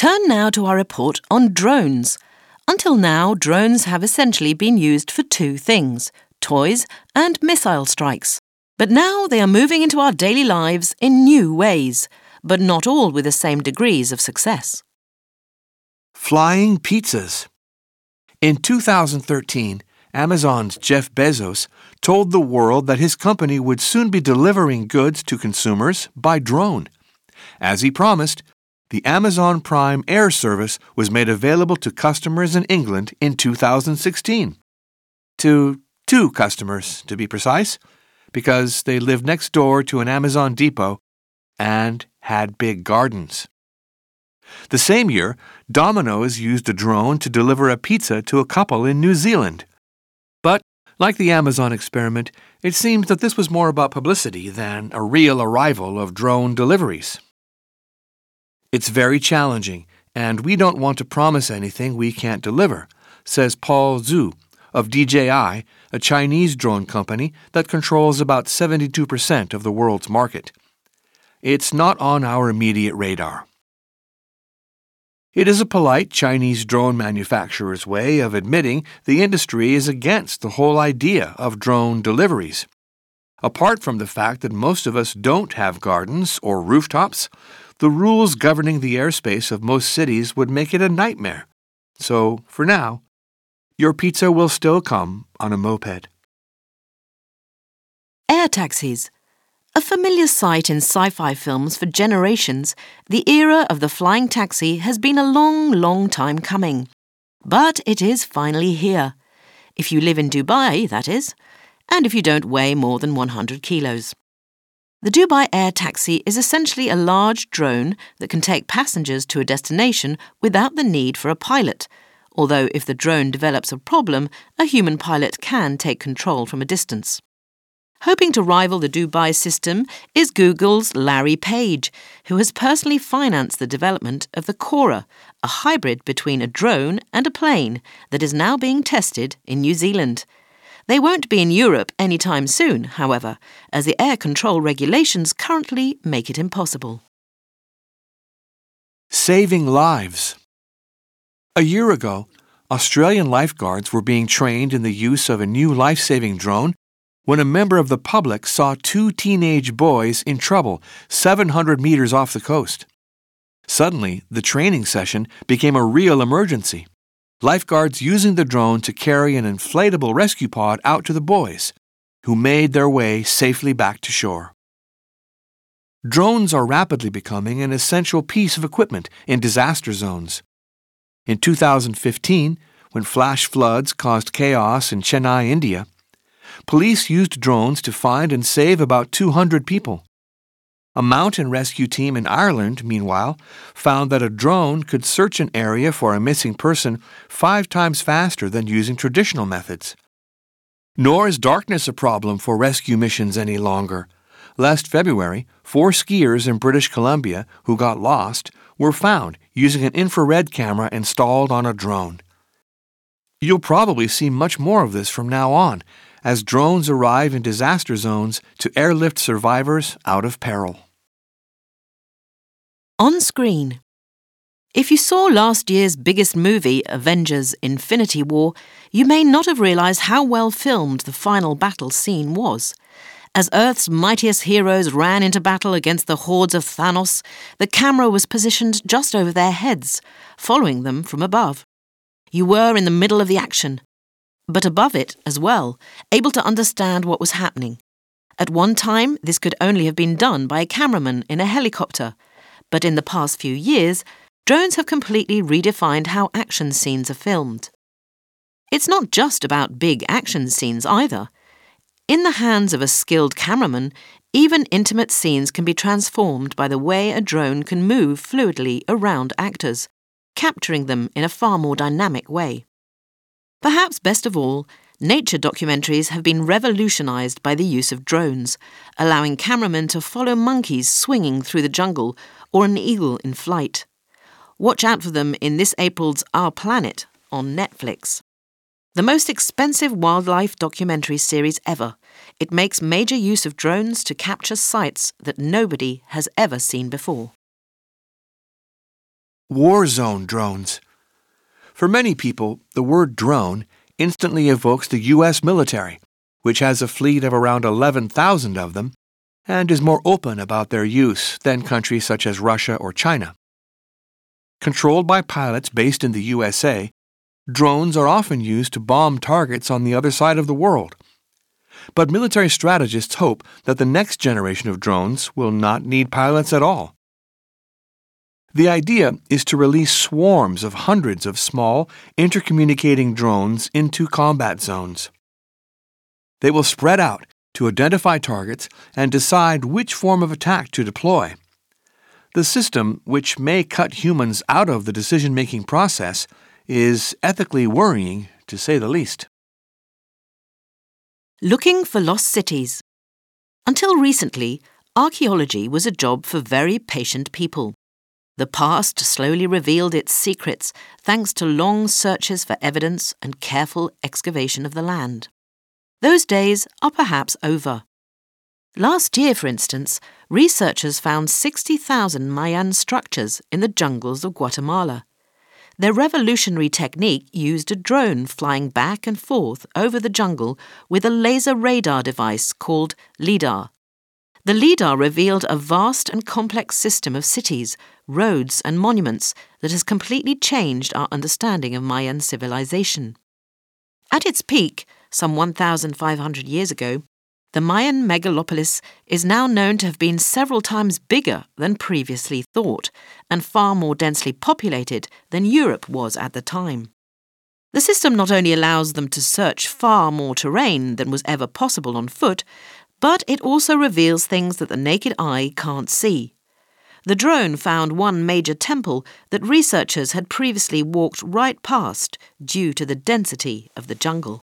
Turn now to our report on drones. Until now, drones have essentially been used for two things: toys and missile strikes. But now they are moving into our daily lives in new ways, but not all with the same degrees of success. Flying pizzas. In 2013, Amazon's Jeff Bezos told the world that his company would soon be delivering goods to consumers by drone. As he promised, the Amazon Prime Air service was made available to customers in England in 2016. To two customers, to be precise, because they lived next door to an Amazon depot and had big gardens. The same year, Domino's used a drone to deliver a pizza to a couple in New Zealand. But, like the Amazon experiment, it seems that this was more about publicity than a real arrival of drone deliveries. It's very challenging, and we don't want to promise anything we can't deliver, says Paul Zhu of DJI, a Chinese drone company that controls about 72% of the world's market. It's not on our immediate radar. It is a polite Chinese drone manufacturer's way of admitting the industry is against the whole idea of drone deliveries. Apart from the fact that most of us don't have gardens or rooftops, the rules governing the airspace of most cities would make it a nightmare. So, for now, your pizza will still come on a moped. Air taxis. A familiar sight in sci-fi films for generations, the era of the flying taxi has been a long time coming. But it is finally here. If you live in Dubai, that is, and if you don't weigh more than 100 kilos. The Dubai Air Taxi is essentially a large drone that can take passengers to a destination without the need for a pilot, although if the drone develops a problem, a human pilot can take control from a distance. Hoping to rival the Dubai system is Google's Larry Page, who has personally financed the development of the Cora, a hybrid between a drone and a plane that is now being tested in New Zealand. They won't be in Europe anytime soon, however, as the air control regulations currently make it impossible. Saving lives. A year ago, Australian lifeguards were being trained in the use of a new life-saving drone when a member of the public saw two teenage boys in trouble 700 meters off the coast. Suddenly, the training session became a real emergency. Lifeguards using the drone to carry an inflatable rescue pod out to the boys, who made their way safely back to shore. Drones are rapidly becoming an essential piece of equipment in disaster zones. In 2015, when flash floods caused chaos in Chennai, India, police used drones to find and save about 200 people. A mountain rescue team in Ireland, meanwhile, found that a drone could search an area for a missing person 5 times faster than using traditional methods. Nor is darkness a problem for rescue missions any longer. Last February, 4 skiers in British Columbia who got lost were found using an infrared camera installed on a drone. You'll probably see much more of this from now on, as drones arrive in disaster zones to airlift survivors out of peril. On screen. If you saw last year's biggest movie, Avengers: Infinity War, you may not have realised how well filmed the final battle scene was. As Earth's mightiest heroes ran into battle against the hordes of Thanos, the camera was positioned just over their heads, following them from above. You were in the middle of the action, but above it as well, able to understand what was happening. At one time, this could only have been done by a cameraman in a helicopter, but in the past few years, drones have completely redefined how action scenes are filmed. It's not just about big action scenes either. In the hands of a skilled cameraman, even intimate scenes can be transformed by the way a drone can move fluidly around actors, capturing them in a far more dynamic way. Perhaps best of all, nature documentaries have been revolutionized by the use of drones, allowing cameramen to follow monkeys swinging through the jungle or an eagle in flight. Watch out for them in this April's Our Planet on Netflix. The most expensive wildlife documentary series ever. It makes major use of drones to capture sights that nobody has ever seen before. War zone drones. For many people, the word drone instantly evokes the U.S. military, which has a fleet of around 11,000 of them and is more open about their use than countries such as Russia or China. Controlled by pilots based in the USA, drones are often used to bomb targets on the other side of the world. But military strategists hope that the next generation of drones will not need pilots at all. The idea is to release swarms of hundreds of small, intercommunicating drones into combat zones. They will spread out to identify targets and decide which form of attack to deploy. The system, which may cut humans out of the decision-making process, is ethically worrying, to say the least. Looking for lost cities. Until recently, archaeology was a job for very patient people. The past slowly revealed its secrets thanks to long searches for evidence and careful excavation of the land. Those days are perhaps over. Last year, for instance, researchers found 60,000 Mayan structures in the jungles of Guatemala. Their revolutionary technique used a drone flying back and forth over the jungle with a laser radar device called LIDAR. The LIDAR revealed a vast and complex system of cities, roads and monuments that has completely changed our understanding of Mayan civilization. At its peak, some 1,500 years ago, the Mayan megalopolis is now known to have been several times bigger than previously thought and far more densely populated than Europe was at the time. The system not only allows them to search far more terrain than was ever possible on foot, but it also reveals things that the naked eye can't see. The drone found one major temple that researchers had previously walked right past due to the density of the jungle.